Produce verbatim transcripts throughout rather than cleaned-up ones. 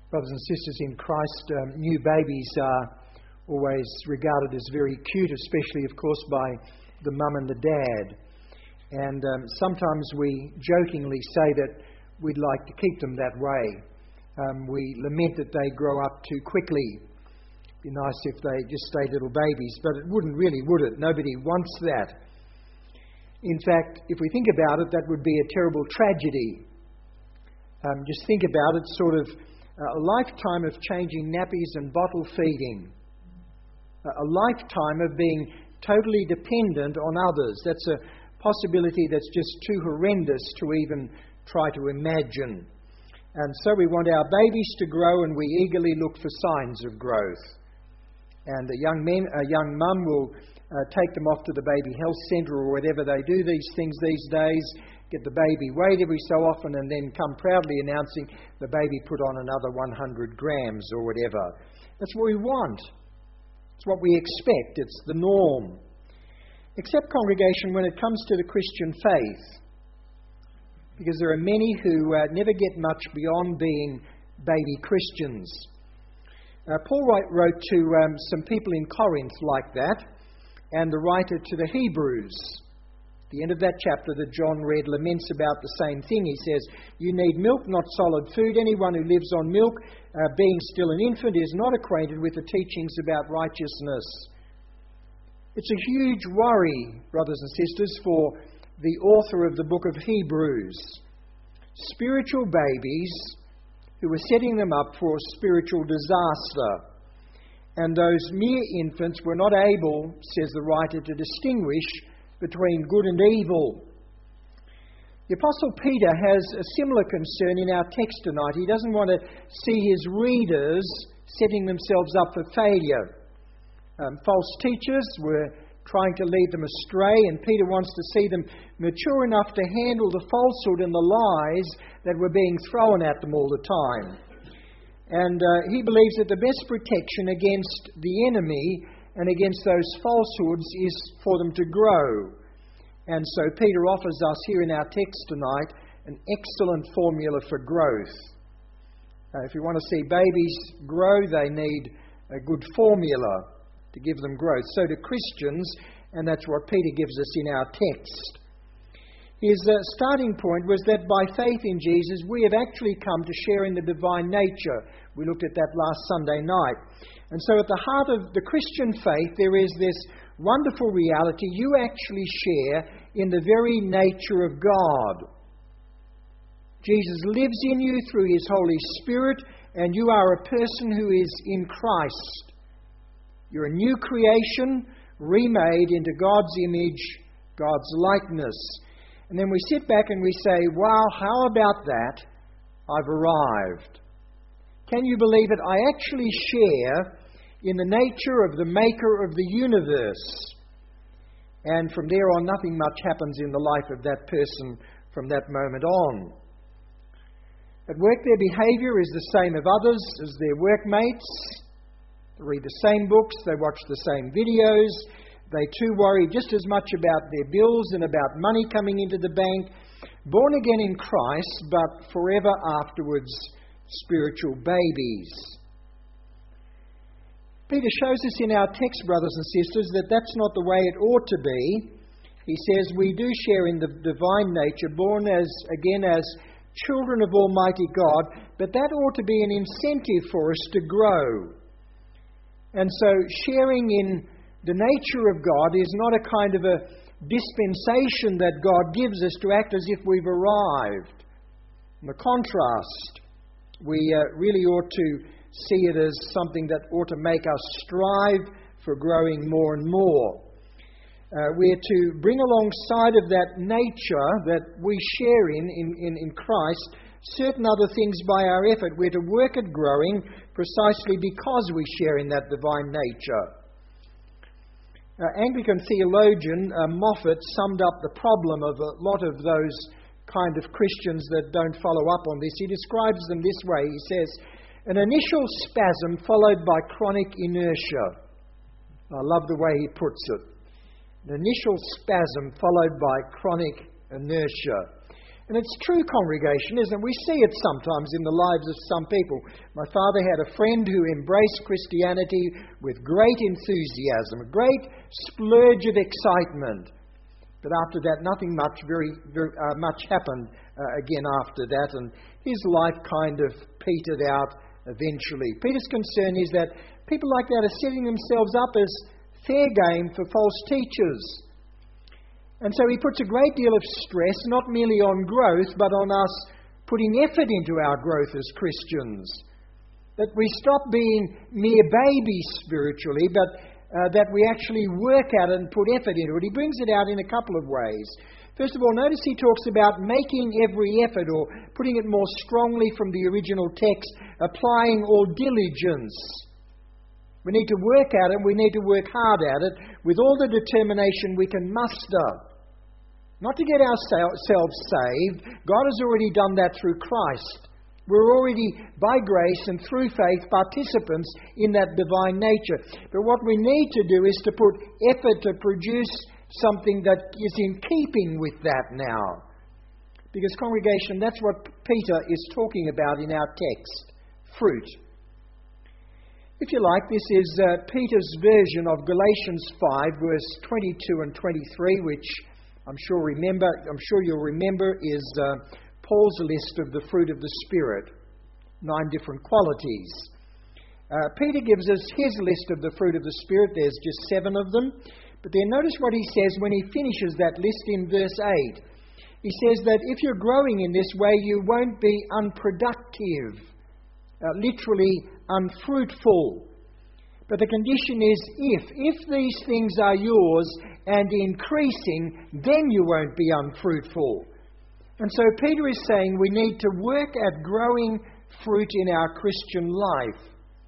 Brothers and sisters in Christ, um, new babies are always regarded as very cute, especially, of course, by the mum and the dad. And um, sometimes we jokingly say that we'd like to keep them that way. Um, we lament that they grow up too quickly. It'd be nice if they just stayed little babies, but it wouldn't really, would it? Nobody wants that. In fact, if we think about it, that would be a terrible tragedy. Um, just think about it, sort of uh, a lifetime of changing nappies and bottle feeding. Uh, a lifetime of being totally dependent on others. That's a possibility that's just too horrendous to even try to imagine. And so we want our babies to grow, and we eagerly look for signs of growth. And a young man, a young mum will uh, take them off to the baby health centre or whatever they do these things these days, get the baby weighed every so often, and then come proudly announcing the baby put on another one hundred grams or whatever. That's what we want. It's what we expect. It's the norm. Except, congregation, when it comes to the Christian faith, because there are many who uh, never get much beyond being baby Christians. Uh, Paul wrote to um, some people in Corinth like that, and the writer to the Hebrews, at the end of that chapter that John read, laments about the same thing. He says, "You need milk, not solid food. Anyone who lives on milk, uh, being still an infant, is not acquainted with the teachings about righteousness." It's a huge worry, brothers and sisters, for the author of the book of Hebrews. Spiritual babies who are setting them up for spiritual disaster. And those mere infants were not able, says the writer, to distinguish between good and evil. The Apostle Peter has a similar concern in our text tonight. He doesn't want to see his readers setting themselves up for failure. Um, false teachers were trying to lead them astray, and Peter wants to see them mature enough to handle the falsehood and the lies that were being thrown at them all the time. And uh, he believes that the best protection against the enemy and against those falsehoods is for them to grow. And so Peter offers us here in our text tonight an excellent formula for growth. Uh, if you want to see babies grow, they need a good formula to give them growth. So do Christians, and that's what Peter gives us in our text. His uh, starting point was that by faith in Jesus, we have actually come to share in the divine nature. We looked at that last Sunday night. And so at the heart of the Christian faith, there is this wonderful reality. You actually share in the very nature of God. Jesus lives in you through His Holy Spirit, and you are a person who is in Christ. You're a new creation, remade into God's image, God's likeness. And then we sit back and we say, wow, how about that? I've arrived. Can you believe it? I actually share in the nature of the maker of the universe. And from there on, nothing much happens in the life of that person from that moment on. At work, their behaviour is the same of others as their workmates. They read the same books, they watch the same videos, they too worry just as much about their bills and about money coming into the bank. Born again in Christ, but forever afterwards spiritual babies. Peter shows us in our text, brothers and sisters, that that's not the way it ought to be. He says we do share in the divine nature, born as again as children of Almighty God, but that ought to be an incentive for us to grow. And so sharing in the nature of God is not a kind of a dispensation that God gives us to act as if we've arrived. On the contrast, we uh, really ought to see it as something that ought to make us strive for growing more and more. Uh, we're to bring alongside of that nature that we share in, in, in, in Christ certain other things by our effort. We're to work at growing precisely because we share in that divine nature. Uh, Anglican theologian uh, Moffat summed up the problem of a lot of those kind of Christians that don't follow up on this. He describes them this way. He says, an initial spasm followed by chronic inertia. I love the way he puts it. An initial spasm followed by chronic inertia. And it's true, congregation, isn't it? We see it sometimes in the lives of some people. My father had a friend who embraced Christianity with great enthusiasm, a great splurge of excitement. But after that, nothing much very, very uh, much happened uh, again after that, and his life kind of petered out eventually. Peter's concern is that people like that are setting themselves up as fair game for false teachers. And so he puts a great deal of stress, not merely on growth, but on us putting effort into our growth as Christians. That we stop being mere babies spiritually, but uh, that we actually work at it and put effort into it. He brings it out in a couple of ways. First of all, notice he talks about making every effort, or putting it more strongly from the original text, applying all diligence. We need to work at it, we need to work hard at it, with all the determination we can muster. Not to get ourselves saved. God has already done that through Christ. We're already, by grace and through faith, participants in that divine nature. But what we need to do is to put effort to produce something that is in keeping with that now. Because, congregation, that's what Peter is talking about in our text. Fruit. If you like, this is uh, Peter's version of Galatians five, verse twenty-two and twenty-three, which I'm sure remember. I'm sure you'll remember is uh, Paul's list of the fruit of the Spirit, nine different qualities. Uh, Peter gives us his list of the fruit of the Spirit. There's just seven of them. But then notice what he says when he finishes that list in verse eight. He says that if you're growing in this way, you won't be unproductive, uh, literally unfruitful. But the condition is if. If these things are yours and increasing, then you won't be unfruitful. And so Peter is saying we need to work at growing fruit in our Christian life.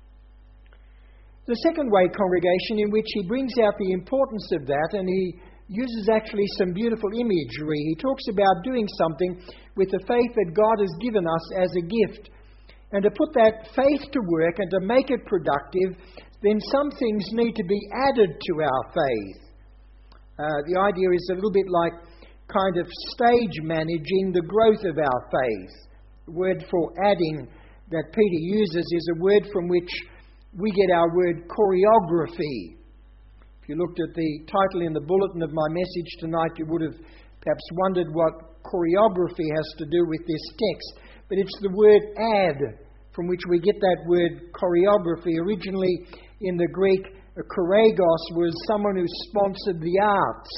The second way, congregation, in which he brings out the importance of that, and he uses actually some beautiful imagery. He talks about doing something with the faith that God has given us as a gift. And to put that faith to work and to make it productive, then some things need to be added to our faith. Uh, the idea is a little bit like kind of stage managing the growth of our faith. The word for adding that Peter uses is a word from which we get our word choreography. If you looked at the title in the bulletin of my message tonight, you would have perhaps wondered what choreography has to do with this text. But it's the word add, from which we get that word choreography. Originally in the Greek, a choregos was someone who sponsored the arts.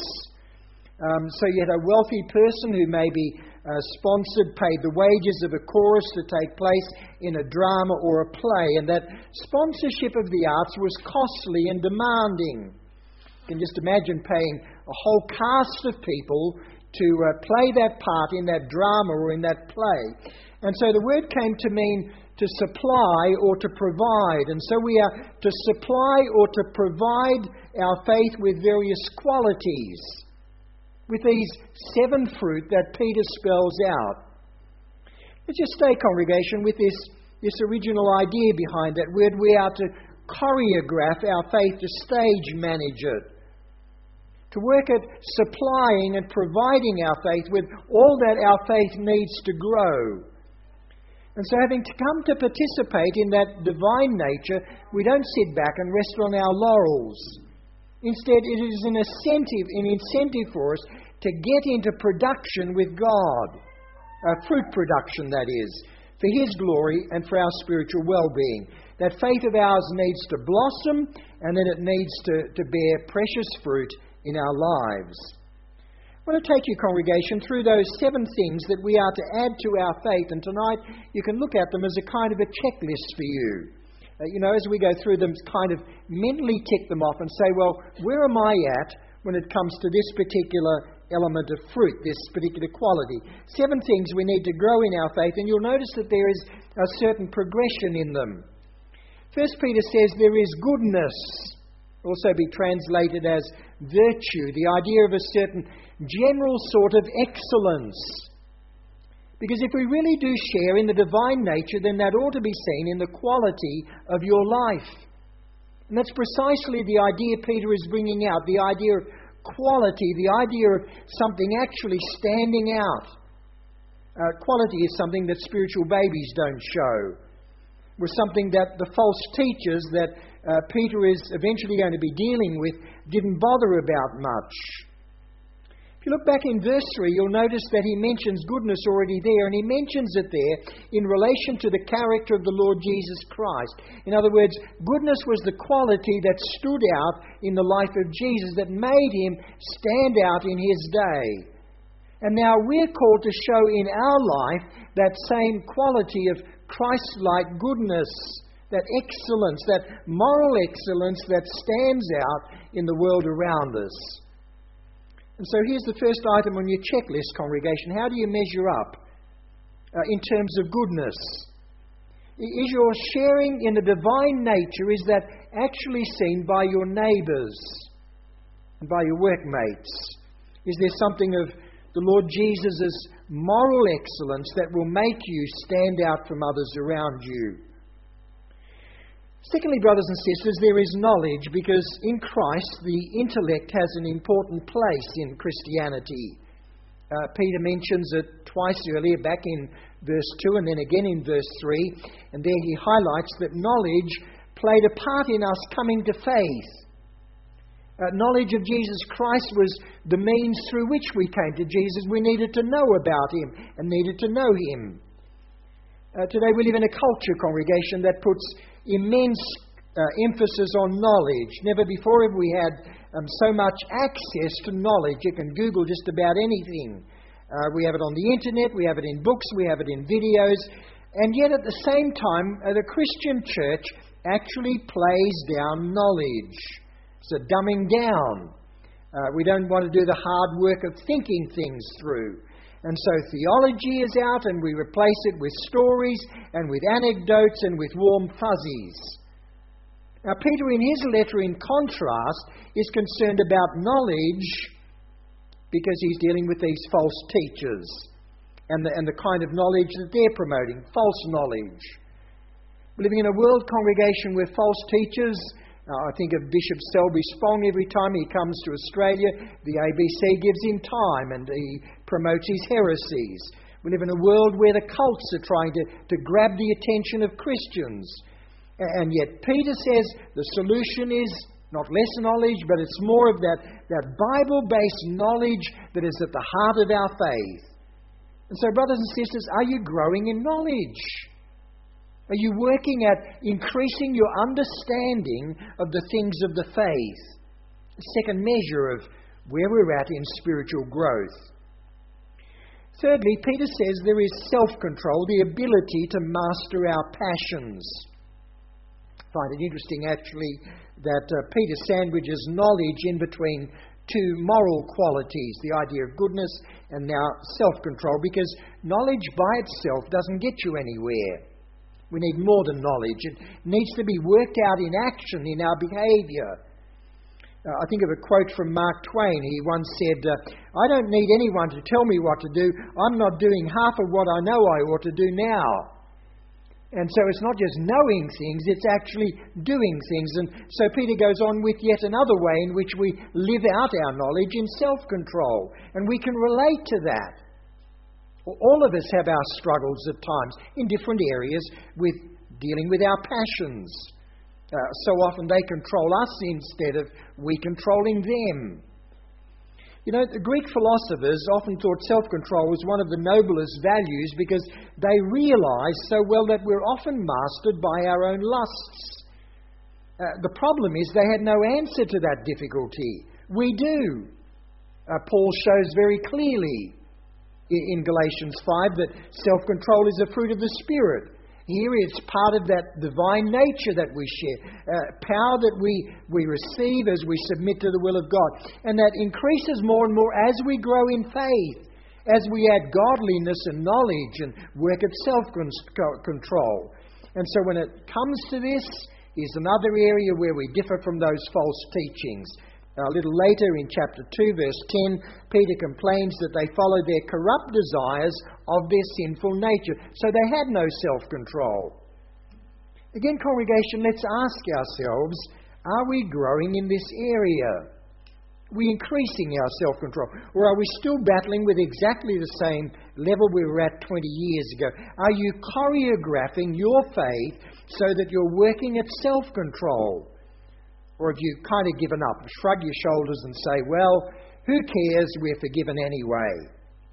Um, so you had a wealthy person who maybe uh, sponsored, paid the wages of a chorus to take place in a drama or a play. And that sponsorship of the arts was costly and demanding. You can just imagine paying a whole cast of people to uh, play that part in that drama or in that play. And so the word came to mean to supply or to provide. And so we are to supply or to provide our faith with various qualities, with these seven fruit that Peter spells out. Let's just stay, congregation, with this, this original idea behind that word. We are to choreograph our faith, to stage manage it, to work at supplying and providing our faith with all that our faith needs to grow. And so having to come to participate in that divine nature, we don't sit back and rest on our laurels. Instead, it is an incentive, an incentive for us to get into production with God. Uh, fruit production, that is, for His glory and for our spiritual well-being. That faith of ours needs to blossom, and then it needs to, to bear precious fruit in our lives. I want to take you, congregation, through those seven things that we are to add to our faith. And tonight you can look at them as a kind of a checklist for you. Uh, you know, as we go through them, kind of mentally tick them off and say, well, where am I at when it comes to this particular element of fruit, this particular quality? Seven things we need to grow in our faith, and you'll notice that there is a certain progression in them. First Peter says there is goodness, also be translated as virtue, the idea of a certain general sort of excellence. Because if we really do share in the divine nature, then that ought to be seen in the quality of your life. And that's precisely the idea Peter is bringing out, the idea of quality, the idea of something actually standing out. Uh, quality is something that spiritual babies don't show. Was something that the false teachers that uh, Peter is eventually going to be dealing with didn't bother about much. If you look back in verse three, you'll notice that he mentions goodness already there, and he mentions it there in relation to the character of the Lord Jesus Christ. In other words, goodness was the quality that stood out in the life of Jesus, that made him stand out in his day. And now we're called to show in our life that same quality of Christ-like goodness, that excellence, that moral excellence that stands out in the world around us. And so here's the first item on your checklist, congregation. How do you measure up uh, in terms of goodness? Is your sharing in the divine nature, is that actually seen by your neighbours and by your workmates? Is there something of the Lord Jesus' moral excellence that will make you stand out from others around you? Secondly, brothers and sisters, there is knowledge, because in Christ the intellect has an important place in Christianity. Uh, Peter mentions it twice earlier, back in verse two and then again in verse three, and there he highlights that knowledge played a part in us coming to faith. Uh, knowledge of Jesus Christ was the means through which we came to Jesus. We needed to know about him and needed to know him. Uh, today we live in a culture, congregation, that puts immense uh, emphasis on knowledge. Never before have we had um, so much access to knowledge. You can Google just about anything. Uh, we have it on the internet, we have it in books, we have it in videos. And yet at the same time, uh, the Christian church actually plays down knowledge. It's a dumbing down. Uh, we don't want to do the hard work of thinking things through. And so theology is out, and we replace it with stories and with anecdotes and with warm fuzzies. Now, Peter, in his letter, in contrast, is concerned about knowledge because he's dealing with these false teachers and the, and the kind of knowledge that they're promoting, false knowledge. We're living in a world, congregation, with false teachers. Now, I think of Bishop Selby Spong every time he comes to Australia. The A B C gives him time and he promotes his heresies. We live in a world where the cults are trying to, to grab the attention of Christians. And yet Peter says the solution is not less knowledge, but it's more of that, that Bible-based knowledge that is at the heart of our faith. And so, brothers and sisters, are you growing in knowledge? Are you working at increasing your understanding of the things of the faith? The second measure of where we're at in spiritual growth. Thirdly, Peter says there is self-control, the ability to master our passions. I find it interesting, actually, that uh, Peter sandwiches knowledge in between two moral qualities, the idea of goodness and now self-control, because knowledge by itself doesn't get you anywhere. We need more than knowledge. It needs to be worked out in action, in our behaviour. Uh, I think of a quote from Mark Twain. He once said, uh, I don't need anyone to tell me what to do. I'm not doing half of what I know I ought to do now. And so it's not just knowing things, it's actually doing things. And so Peter goes on with yet another way in which we live out our knowledge in self-control. And we can relate to that. All of us have our struggles at times in different areas with dealing with our passions. Uh, so often they control us instead of we controlling them. You know, the Greek philosophers often thought self-control was one of the noblest values because they realized so well that we're often mastered by our own lusts. Uh, the problem is they had no answer to that difficulty. We do. Uh, Paul shows very clearly in Galatians five that self-control is a fruit of the Spirit. Here it's part of that divine nature that we share, uh, power that we, we receive as we submit to the will of God. And that increases more and more as we grow in faith, as we add godliness and knowledge and work at self-control. And so when it comes to this, is another area where we differ from those false teachings. A little later in chapter two, verse ten, Peter complains that they followed their corrupt desires of their sinful nature. So they had no self-control. Again, congregation, let's ask ourselves, are we growing in this area? Are we increasing our self-control? Or are we still battling with exactly the same level we were at twenty years ago? Are you choreographing your faith so that you're working at self-control? Or have you kind of given up, shrug your shoulders and say, well, who cares, we're forgiven anyway?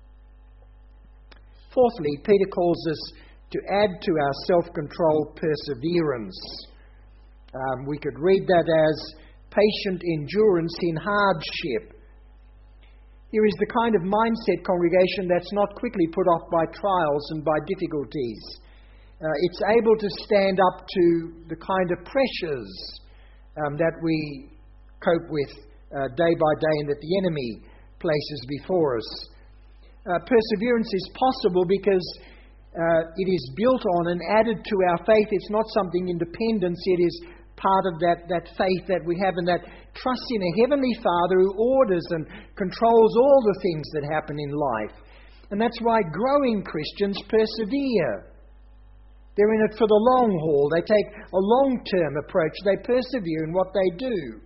Fourthly, Peter calls us to add to our self-control perseverance. Um, we could read that as patient endurance in hardship. Here is the kind of mindset, congregation, that's not quickly put off by trials and by difficulties. Uh, it's able to stand up to the kind of pressures um, that we cope with uh, day by day and that the enemy places before us. Uh, perseverance is possible because uh, it is built on and added to our faith. It's not something independent. It is part of that, that faith that we have and that trust in a Heavenly Father who orders and controls all the things that happen in life. And that's why growing Christians persevere. They're in it for the long haul. They take a long-term approach. They persevere in what they do.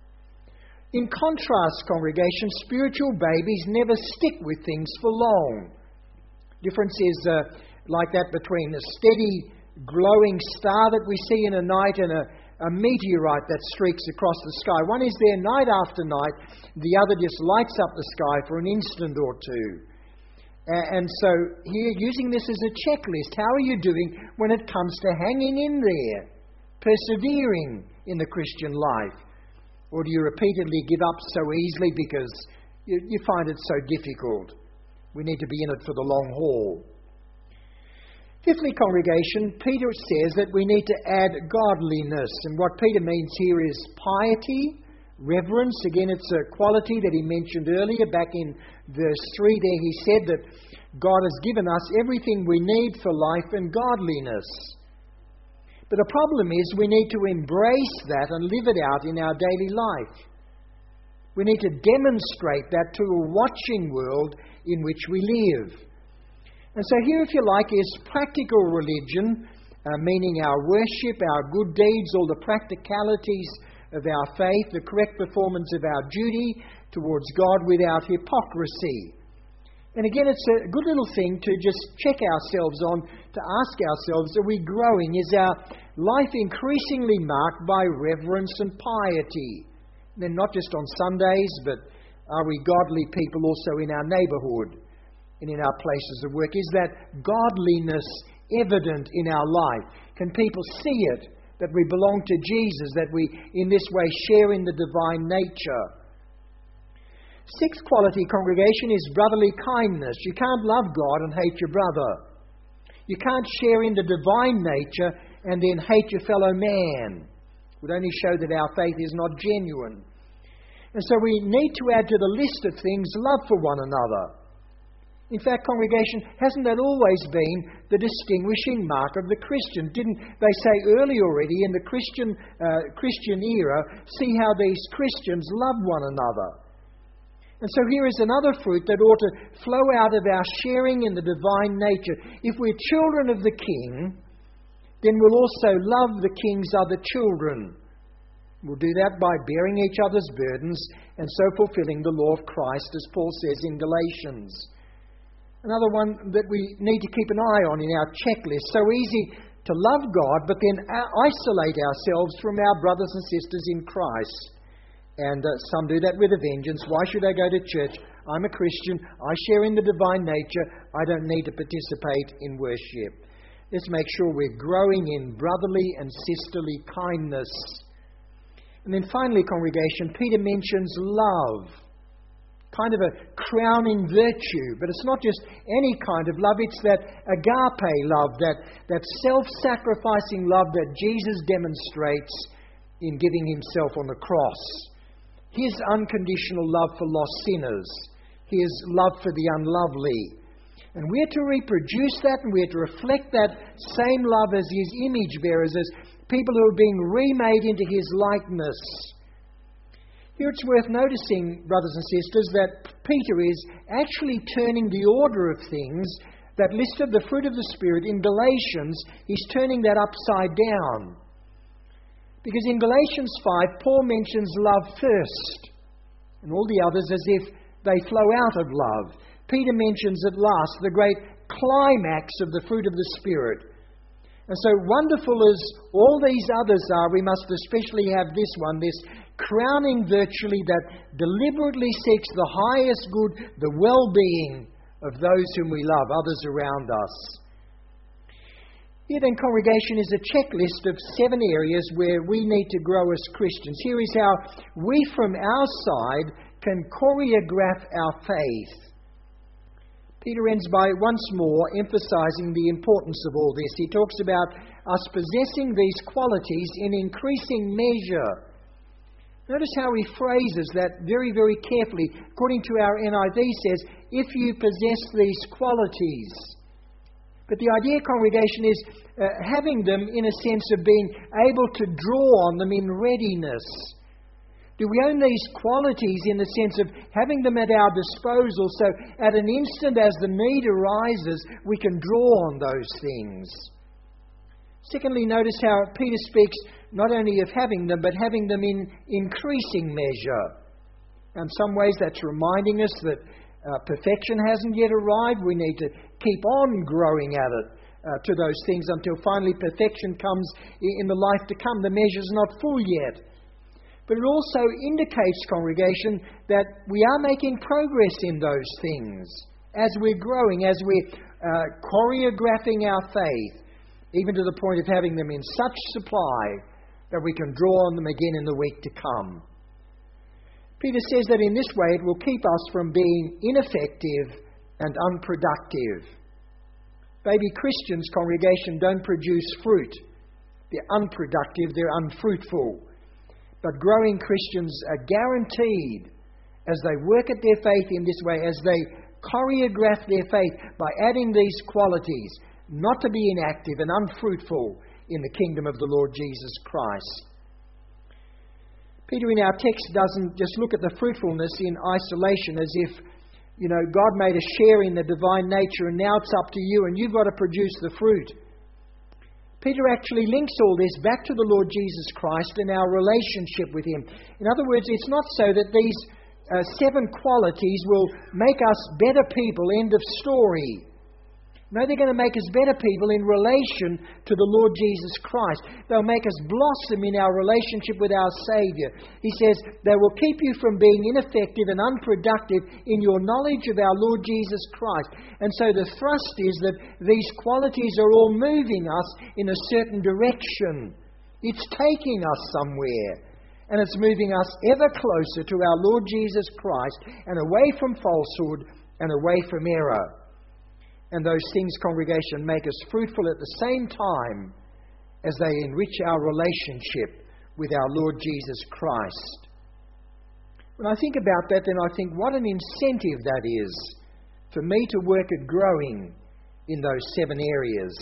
In contrast, congregation, spiritual babies never stick with things for long. Difference is uh, like that between a steady, glowing star that we see in a night and a, a meteorite that streaks across the sky. One is there night after night. The other just lights up the sky for an instant or two. And so here, using this as a checklist, how are you doing when it comes to hanging in there, persevering in the Christian life? Or do you repeatedly give up so easily because you, you find it so difficult? We need to be in it for the long haul. Fifthly, congregation, Peter says that we need to add godliness. And what Peter means here is piety, reverence. Again, it's a quality that he mentioned earlier. Back in verse three there, he said that God has given us everything we need for life and godliness. But the problem is we need to embrace that and live it out in our daily life. We need to demonstrate that to a watching world in which we live. And so here, if you like, is practical religion, uh, meaning our worship, our good deeds, all the practicalities of our faith, the correct performance of our duty towards God without hypocrisy. And again, it's a good little thing to just check ourselves on, to ask ourselves, are we growing? Is our life increasingly marked by reverence and piety? And then not just on Sundays, but are we godly people also in our neighbourhood and in our places of work? Is that godliness evident in our life? Can people see it, that we belong to Jesus, that we in this way share in the divine nature? Sixth quality, congregation, is brotherly kindness. You can't love God and hate your brother. You can't share in the divine nature and then hate your fellow man. It would only show that our faith is not genuine. And so we need to add to the list of things love for one another. In fact, congregation, hasn't that always been the distinguishing mark of the Christian? Didn't they say early already in the Christian uh, Christian era, see how these Christians love one another? And so here is another fruit that ought to flow out of our sharing in the divine nature. If we're children of the King, then we'll also love the King's other children. We'll do that by bearing each other's burdens and so fulfilling the law of Christ, as Paul says in Galatians. Another one that we need to keep an eye on in our checklist. So easy to love God, but then isolate ourselves from our brothers and sisters in Christ. And uh, some do that with a vengeance. Why should I go to church? I'm a Christian. I share in the divine nature. I don't need to participate in worship. Let's make sure we're growing in brotherly and sisterly kindness. And then finally, congregation, Peter mentions love. Kind of a crowning virtue. But it's not just any kind of love. It's that agape love, that, that self-sacrificing love that Jesus demonstrates in giving himself on the cross. His unconditional love for lost sinners. His love for the unlovely. And we're to reproduce that, and we're to reflect that same love as his image bearers, as people who are being remade into his likeness. Here it's worth noticing, brothers and sisters, that Peter is actually turning the order of things that listed the fruit of the Spirit in Galatians. He's turning that upside down. Because in Galatians five, Paul mentions love first. and all the others as if they flow out of love. Peter mentions at last the great climax of the fruit of the Spirit. And so wonderful as all these others are, we must especially have this one, this crowning virtue that deliberately seeks the highest good, the well-being of those whom we love, others around us. Here then, congregation, is a checklist of seven areas where we need to grow as Christians. Here is how we from our side can choreograph our faith. Peter ends by once more emphasizing the importance of all this. He talks about us possessing these qualities in increasing measure. Notice how he phrases that very, very carefully. According to our N I V says, if you possess these qualities. But the idea, congregation, is uh, having them in a sense of being able to draw on them in readiness. Do we own these qualities in the sense of having them at our disposal so at an instant as the need arises, we can draw on those things? Secondly, notice how Peter speaks not only of having them, but having them in increasing measure. In some ways that's reminding us that uh, perfection hasn't yet arrived. We need to keep on growing at it uh, to those things until finally perfection comes in the life to come. The measure's not full yet. But it also indicates, congregation, that we are making progress in those things as we're growing, as we're uh, choreographing our faith, even to the point of having them in such supply that we can draw on them again in the week to come. Peter says that in this way it will keep us from being ineffective and unproductive. Baby Christians, congregation, don't produce fruit. They're unproductive, they're unfruitful. But growing Christians are guaranteed, as they work at their faith in this way, as they choreograph their faith by adding these qualities, not to be inactive and unfruitful in the kingdom of the Lord Jesus Christ. Peter in our text doesn't just look at the fruitfulness in isolation as if, you know, God made a share in the divine nature and now it's up to you and you've got to produce the fruit. Peter actually links all this back to the Lord Jesus Christ and our relationship with Him. In other words, it's not so that these uh, seven qualities will make us better people, end of story. No, they're going to make us better people in relation to the Lord Jesus Christ. They'll make us blossom in our relationship with our Saviour. He says they will keep you from being ineffective and unproductive in your knowledge of our Lord Jesus Christ. And so the thrust is that these qualities are all moving us in a certain direction. It's taking us somewhere. And it's moving us ever closer to our Lord Jesus Christ and away from falsehood and away from error. And those things, congregation, make us fruitful at the same time as they enrich our relationship with our Lord Jesus Christ. When I think about that, then I think what an incentive that is for me to work at growing in those seven areas.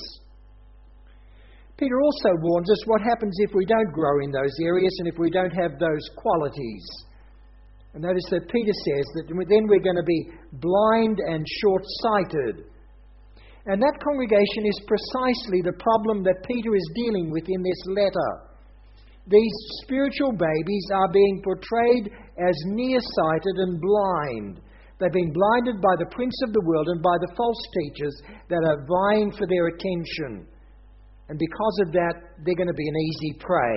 Peter also warns us what happens if we don't grow in those areas and if we don't have those qualities. And notice that Peter says that then we're going to be blind and short-sighted. And that, congregation, is precisely the problem that Peter is dealing with in this letter. These spiritual babies are being portrayed as nearsighted and blind. They've been blinded by the prince of the world and by the false teachers that are vying for their attention. And because of that, they're going to be an easy prey.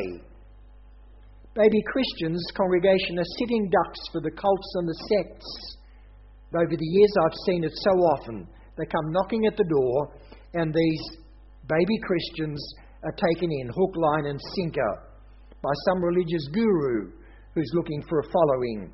Baby Christians, congregation, are sitting ducks for the cults and the sects. Over the years, I've seen it so often. They come knocking at the door, and these baby Christians are taken in hook, line and sinker by some religious guru who's looking for a following.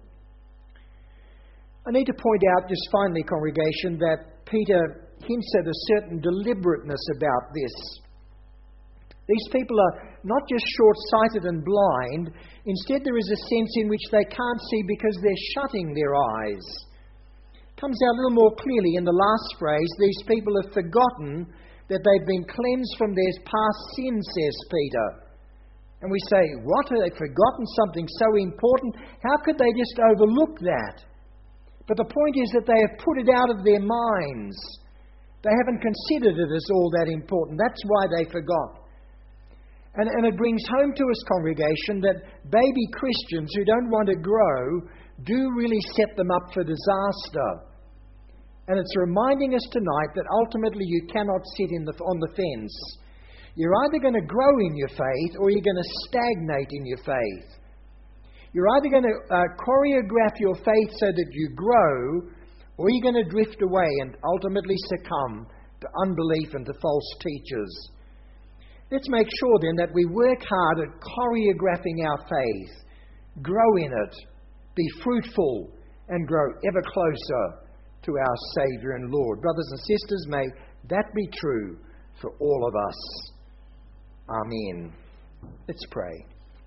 I need to point out just finally, congregation, that Peter hints at a certain deliberateness about this. These people are not just short-sighted and blind. Instead, there is a sense in which they can't see because they're shutting their eyes. Comes out a little more clearly in the last phrase. These people have forgotten that they've been cleansed from their past sins, says Peter. And we say, what? Have they forgotten something so important? How could they just overlook that? But the point is that they have put it out of their minds. They haven't considered it as all that important. That's why they forgot. And, and it brings home to us, congregation, that baby Christians who don't want to grow do really set them up for disaster. And it's reminding us tonight that ultimately you cannot sit in the, on the fence. You're either going to grow in your faith or you're going to stagnate in your faith. You're either going to uh, choreograph your faith so that you grow, or you're going to drift away and ultimately succumb to unbelief and to false teachers. Let's make sure then that we work hard at choreographing our faith, grow in it, be fruitful, and grow ever closer to our Saviour and Lord. Brothers and sisters, may that be true for all of us. Amen. Let's pray.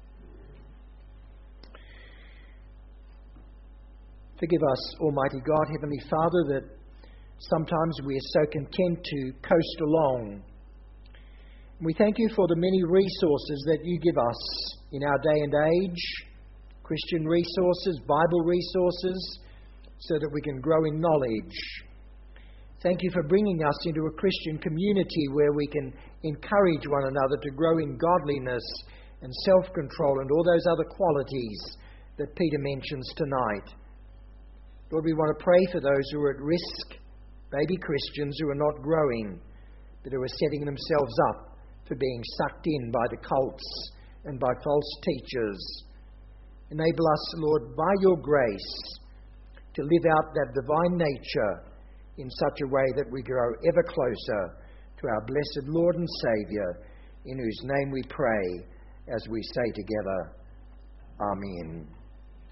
Forgive us, Almighty God, Heavenly Father, that sometimes we are so content to coast along. We thank you for the many resources that you give us in our day and age, Christian resources, Bible resources, so that we can grow in knowledge. Thank you for bringing us into a Christian community where we can encourage one another to grow in godliness and self-control and all those other qualities that Peter mentions tonight. Lord, we want to pray for those who are at risk, baby Christians who are not growing, but who are setting themselves up for being sucked in by the cults and by false teachers. Enable us, Lord, by your grace, to live out that divine nature in such a way that we grow ever closer to our blessed Lord and Saviour, in whose name we pray as we say together, Amen.